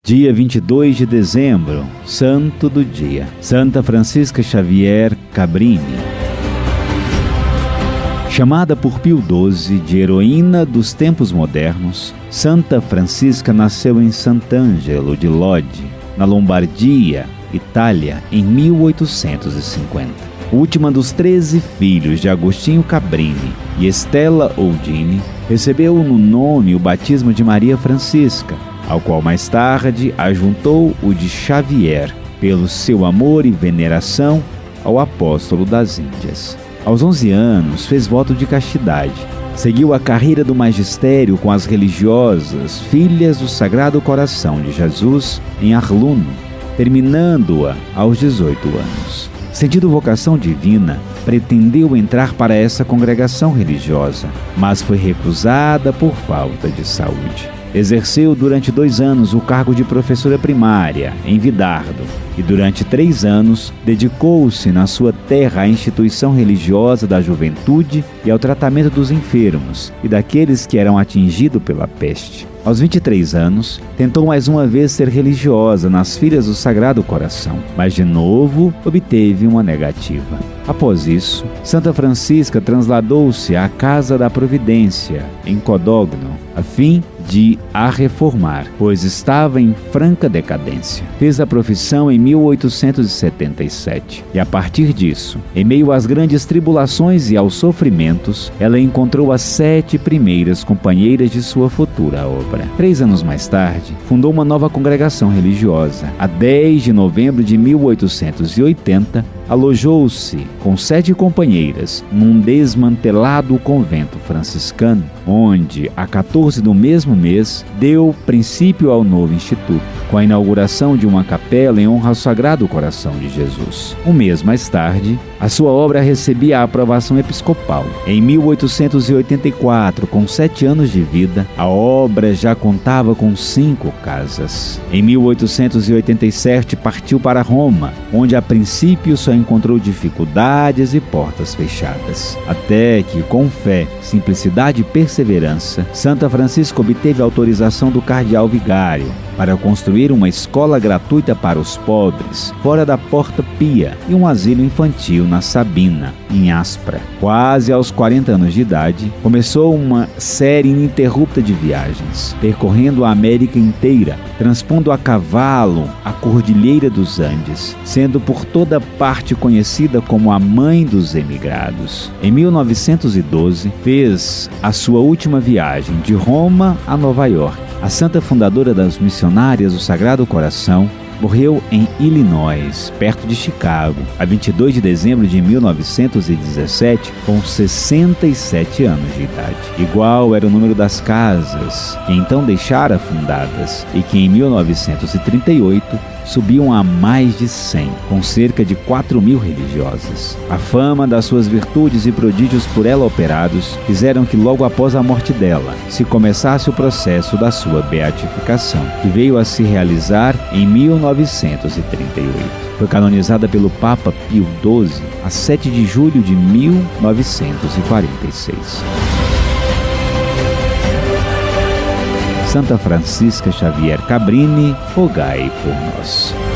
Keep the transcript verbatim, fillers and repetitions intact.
Dia vinte e dois de dezembro, Santo do Dia, Santa Francisca Xavier Cabrini. Chamada por Pio doze de heroína dos tempos modernos, Santa Francisca nasceu em Sant'Angelo di Lodi, na Lombardia, Itália, em mil oitocentos e cinquenta. Última dos treze filhos de Agostinho Cabrini e Estela Oldini, recebeu no nome o batismo de Maria Francisca, ao qual mais tarde ajuntou o de Xavier, pelo seu amor e veneração ao apóstolo das Índias. Aos onze anos, fez voto de castidade. Seguiu a carreira do magistério com as religiosas Filhas do Sagrado Coração de Jesus em Arluno, terminando-a aos dezoito anos. Sentindo vocação divina, pretendeu entrar para essa congregação religiosa, mas foi recusada por falta de saúde. Exerceu durante dois anos o cargo de professora primária em Vidardo e durante três anos dedicou-se na sua terra à instituição religiosa da juventude e ao tratamento dos enfermos e daqueles que eram atingidos pela peste. Aos vinte e três anos, tentou mais uma vez ser religiosa nas Filhas do Sagrado Coração, mas de novo obteve uma negativa. Após isso, Santa Francisca trasladou-se à Casa da Providência, em Codogno, a fim de a reformar, pois estava em franca decadência. Fez a profissão em mil oitocentos e setenta e sete e, a partir disso, em meio às grandes tribulações e aos sofrimentos, ela encontrou as sete primeiras companheiras de sua futura obra. Três anos mais tarde, fundou uma nova congregação religiosa. A dez de novembro de mil oitocentos e oitenta, alojou-se com sete companheiras num desmantelado convento franciscano, onde, a quatorze do mesmo mês, deu princípio ao novo instituto, com a inauguração de uma capela em honra ao Sagrado Coração de Jesus. Um mês mais tarde, a sua obra recebia a aprovação episcopal. Em mil oitocentos e oitenta e quatro, com sete anos de vida, a obra já contava com cinco casas. Em mil oitocentos e oitenta e sete, partiu para Roma, onde a princípio só encontrou dificuldades e portas fechadas. Até que, com fé, simplicidade e perseverança, Santa Francisca obteve a autorização do cardeal vigário para construir uma escola gratuita para os pobres, fora da Porta Pia, e um asilo infantil na Sabina, em Aspra. Quase aos quarenta anos de idade, começou uma série ininterrupta de viagens, percorrendo a América inteira, transpondo a cavalo a Cordilheira dos Andes, sendo por toda parte conhecida como a Mãe dos Emigrados. Em mil novecentos e doze, fez a sua última viagem de Roma a Nova York. A santa fundadora das missionárias do Sagrado Coração morreu em Illinois, perto de Chicago, a vinte e dois de dezembro de mil novecentos e dezessete, com sessenta e sete anos de idade. Igual era o número das casas que então deixara fundadas e que em mil novecentos e trinta e oito subiam a mais de cem, com cerca de quatro mil religiosas. A fama das suas virtudes e prodígios por ela operados fizeram que logo após a morte dela se começasse o processo da sua beatificação, que veio a se realizar em mil novecentos e trinta e oito. Foi canonizada pelo Papa Pio doze a sete de julho de mil novecentos e quarenta e seis. Santa Francisca Xavier Cabrini, rogai por nós.